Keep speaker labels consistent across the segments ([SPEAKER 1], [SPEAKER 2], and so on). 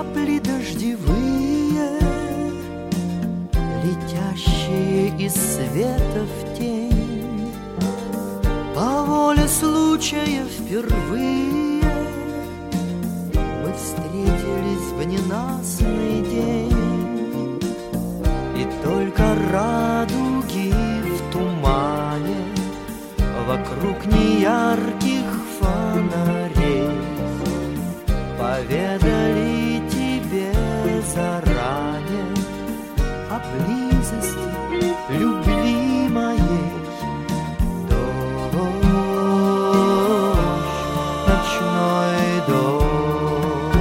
[SPEAKER 1] капли дождевые, летящие из света в тень. По воле случая впервые мы встретились в ненастный день. И только радуги в тумане, вокруг неярких фонарей, поведали тебе заранее о близости любви моей. Дождь, ночной дождь,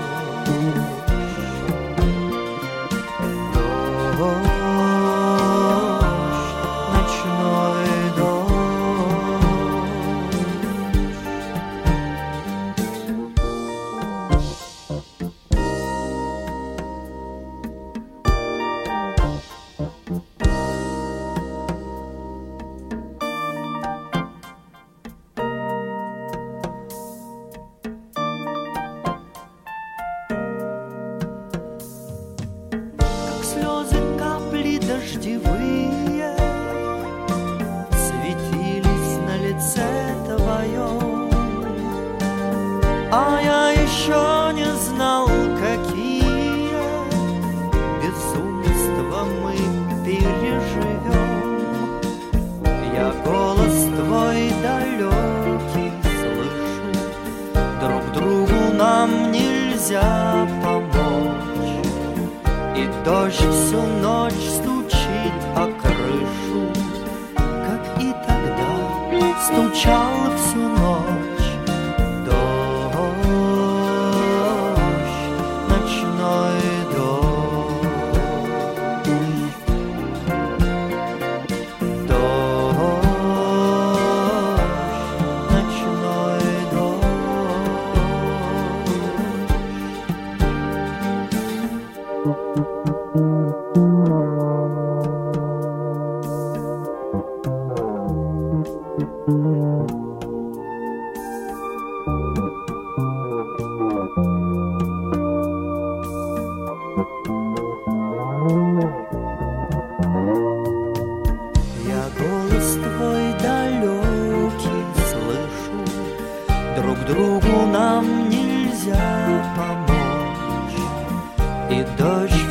[SPEAKER 1] дождь, ночной дождь. Слезы капли дождевые светились на лице твоем, а я еще не знал, какие безумства мы переживем. Я голос твой далекий слышу, друг другу нам нельзя помочь. И дождь всю ночь стучит о крышу, как и тогда стучал всю ночь. Дождь, ночной дождь, дождь, ночной дождь. Я голос твой далекий слышу, друг другу нам нельзя помочь. И дождь